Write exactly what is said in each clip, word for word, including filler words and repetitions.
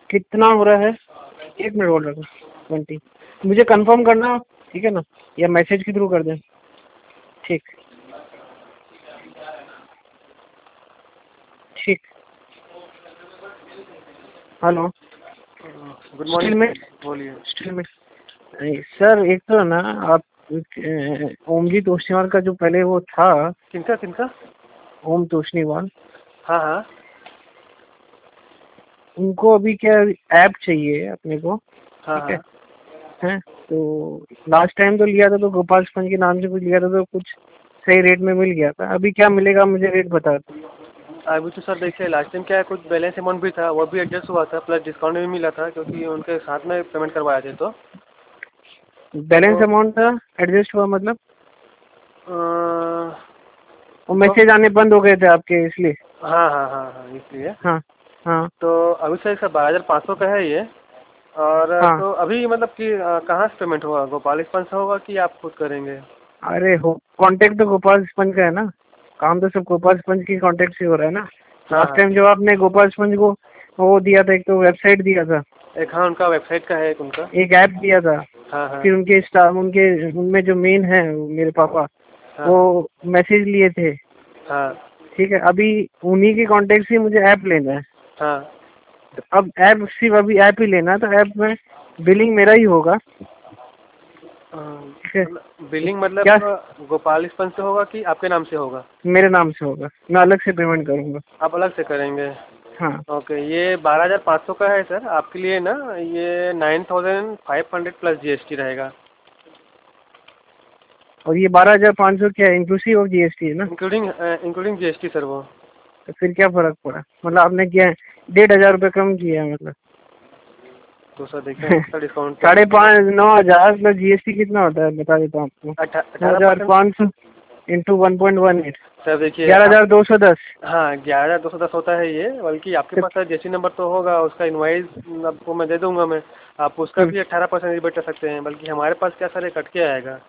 कितना हो रहा है? एक मिनट होल्ड रखो। ट्वेंटी। मुझे कंफर्म करना, ठीक है ना, या मैसेज के थ्रू कर दें? ठीक ठीक। Hello, good steel morning. में बोलिए। स्टील में नहीं, सर एक तो ना आप अ, ओमजी तोष्णीवाल का जो पहले वो था, किनका किनका? ओम तोष्णीवाल, हाँ हाँ उनको अभी क्या ऐप चाहिए अपने को, हाँ ठीक है? हाँ। हैं तो लास्ट टाइम तो लिया था तो गोपाल स्पंज के नाम से कुछ लिया था तो कुछ सही रेट में मिल गया था। अभी क्या मिलेगा मुझे रेट बता दो। अभी तो सर देखिए, लास्ट टाइम क्या है, कुछ बैलेंस अमाउंट भी था, वो भी एडजस्ट हुआ था, प्लस डिस्काउंट भी मिला था क्योंकि उनके साथ में पेमेंट करवाए थे। तो बैलेंस तो अमाउंट था, एडजस्ट हुआ मतलब अ, वो तो मैसेज आने बंद हो गए थे आपके इसलिए? हाँ हाँ हाँ हाँ, इसलिए। हाँ हाँ तो अभी सर सर बारह हज़ार पाँच सौ का है ये। और हाँ। तो अभी मतलब कि अ, कहाँ से पेमेंट होगा, गोपाल स्पंज से होगा कि आप खुद करेंगे? अरे हो, कांटेक्ट तो गोपाल स्पंज का है ना, काम तो सब गोपाल स्पंज की कांटेक्ट से हो रहा है ना। हाँ लास्ट हाँ। टाइम जब आपने गोपाल स्पंज को वो दिया था, एक तो वेबसाइट दिया था, एक हाँ, उनका वेबसाइट का है, एक उनका। एक ऐप दिया था, हाँ हाँ फिर उनके स्टाफ उनके उनमें जो मेन है मेरे पापा, हाँ वो हाँ मैसेज लिए थे, हाँ ठीक है? अभी उन्हीं के कांटेक्ट से मुझे ऐप लेना है। हाँ। तो अब ऐप सिर्फ अभी ऐप ही लेना है, तो ऐप में बिलिंग मेरा ही होगा, ठीक है? तो बिलिंग मतलब क्या गोपाल स्पंज से होगा कि आपके नाम से होगा? मेरे नाम से होगा, मैं अलग से पेमेंट करूंगा। आप अलग से करेंगे? हाँ। ओके, ये बारह हज़ार पाँच सौ का है सर आपके लिए ना। ये nine thousand five hundred plus GST रहेगा। और ये बारह हजार पाँच सौ क्या है, इंक्लूसिव ऑफ जीएसटी है ना? इंक्लूडिंग इंक्लूडिंग जीएसटी सर वो। तो फिर क्या फर्क पड़ा? मतलब आपने क्या डेढ़ हजार रुपये कम किया है मतलब? तो सर देखिए, एक्स्ट्रा डिस्काउंट क्या साढ़े दीजिएगा? पाँच नौ हजार प्लस जीएसटी कितना होता है बता देता हूँ आपको। नौ अठारह हजार परसेंट पाँच सौ into one point one eight, sir देखिए ग्यारह आप। हजार दो सौ दस। हाँ, ग्यारह हज़ार दो सौ दस होता है ये। बल्कि आपके तो पास सर जीएसटी नंबर तो होगा, उसका इनवाइस आपको मैं दे दूंगा मैं। आप उसका भी अट्ठारह परसेंट रिबेट कर सकते हैं। बल्कि हमारे पास क्या सर, ये कट के आएगा।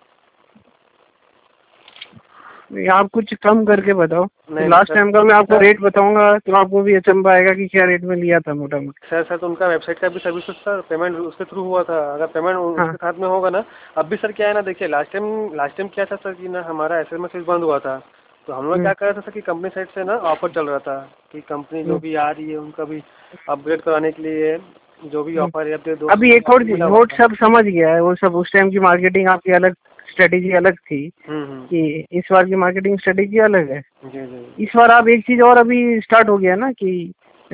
आप कुछ कम करके बताओ, तो नहीं नहीं लास्ट सर। टाइम का मैं आपको सर रेट बताऊंगा तो आपको भी अचंभा आएगा कि क्या रेट में लिया था मोटा मोटा। सर सर तो उनका वेबसाइट का भी सर्विस सर, पेमेंट उसके थ्रू हुआ था। अगर पेमेंट हाँ उसके साथ में होगा ना। अब भी सर क्या है ना, देखिए लास्ट टाइम लास्ट टाइम क्या था सर कि ना, हमारा एस एम एस बंद हुआ था। तो हम लोग हम्म, क्या कर रहे थे सर कि कंपनी साइड से ना ऑफर चल रहा था कि कंपनी जो हम्म, भी आ रही है उनका भी अपग्रेड कराने के लिए जो भी हम्म। ऑफर है, अपने दोस्त अभी एक और आपको चीज, मिला हुआ नोट था। सब समझ गया है वो सब, उस टाइम की मार्केटिंग आपकी अलग, स्ट्रेटेजी अलग थी हम्म हम्म। कि इस बार की मार्केटिंग स्ट्रेटेजी अलग है। जी जी। इस बार आप एक चीज और अभी स्टार्ट हो गया ना कि अ,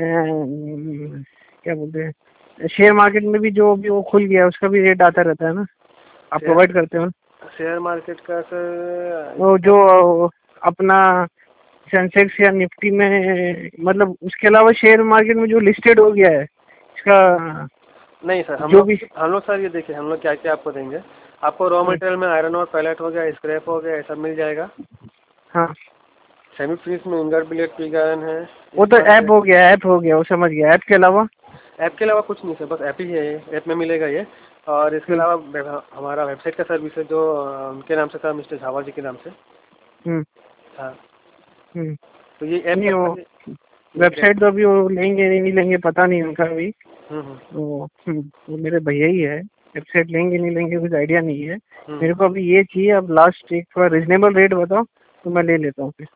क्या बोलते हैं, शेयर मार्केट में भी जो भी वो खुल गया उसका भी रेट आता रहता है ना, आप शेयर प्रोवाइड करते हो ना? शेयर मार्केट का सर वो इतना। जो अपना सेंसेक्स या निफ्टी में, मतलब उसके अलावा शेयर मार्केट में जो लिस्टेड हो गया है इसका नहीं सर, हम जो लोग भी। हम लोग सर ये देखिए, हम लोग क्या क्या आपको देंगे। आपको रॉ हम्म, मटेरियल में आयरन और पैलेट हो गया, स्क्रैप हो गया, ये सब मिल जाएगा। हाँ, सेमी फिनिश में इंगर बिलेट पिग आयरन है। वो इसके तो बाद ऐप हो गया, ऐप हो गया, वो समझ गया। ऐप के अलावा ऐप के अलावा कुछ नहीं सर, बस ऐप ही है ये, ऐप में मिलेगा ये। और इसके हम्म अलावा वेब- हमारा वेबसाइट का सर्विस है जो अ, उनके नाम से था, मिस्टर झावा जी के नाम से। हम्म हाँ। हम्म। तो ये ऐप नहीं, का वो खाली। ये वेबसाइट तो अभी वो लेंगे नहीं लेंगे पता नहीं उनका अभी। हम्म हम्म वो हम्म, वो मेरे भैया ही है, वेबसाइट लेंगे नहीं लेंगे कुछ आइडिया नहीं है हम्म। मेरे को अभी। ये चाहिए अब, लास्ट एक थोड़ा रिजनेबल रेट बताओ तो मैं ले लेता हूँ फिर।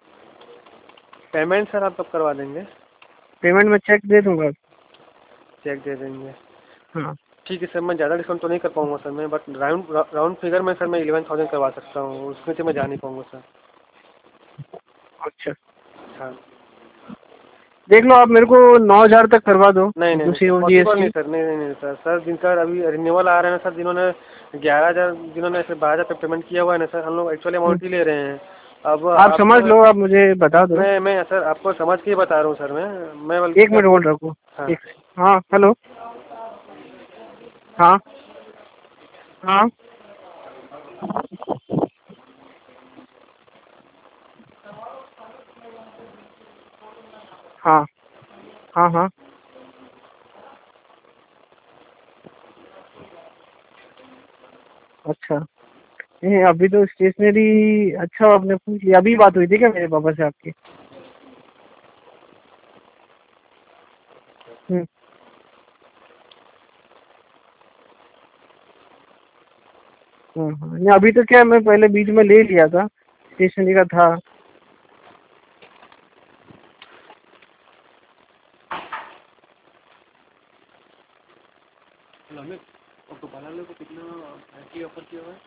पेमेंट सर आप कब करवा देंगे? पेमेंट में चेक दे दूंगा। चेक दे देंगे? हाँ। ठीक है सर, मैं ज़्यादा डिस्काउंट तो नहीं कर पाऊंगा सर मैं, बट राउंड राउंड फिगर में सर मैं इलेवन थाउजेंड करवा सकता हूँ, उसमें से मैं जा नहीं पाऊंगा सर। अच्छा, हाँ। देख लो आप मेरे को नौ हजार तक करवा दो, नहीं नहीं नहीं इंक्लूसिव सर, ऑफ पॉसिबल नहीं जीएसटी। सर, नहीं नहीं नहीं सर। सर जिनका अभी रिन्यूअल आ रहे हैं ना सर, जिन्होंने ग्यारह हज़ार जिन्होंने ऐसे बारह हज़ार पे पेमेंट किया हुआ है ना सर, हम लोग एक्चुअली अमाउंट ही ले रहे हैं। अब आप आप। समझ लो, आप मुझे बता दो। मैं मैं सर आपको समझ के ही बता रहा हूँ सर, मैं मैं एक बल्कि मिनट आपको। होल्ड रखो। हाँ। एक, हाँ हेलो, हाँ हाँ हाँ हाँ हाँ। अच्छा, नहीं अभी तो स्टेशनरी, अच्छा आपने पूछ लिया, अभी बात हुई थी क्या मेरे पापा से आपकी? हम्म हाँ हाँ, नहीं अभी तो क्या मैं पहले बीच में ले लिया था, स्टेशनरी का था। हमें और गोपाला को कितना की ऑफर किया हुआ है?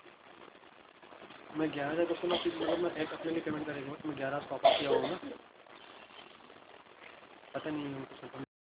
मैं ग्यारह हज़ार को फिर मतलब मैं एक अपने लिए पेमेंट करेगा तो मैं ग्यारह सौ ऑफर किया होगा ना, पता नहीं है।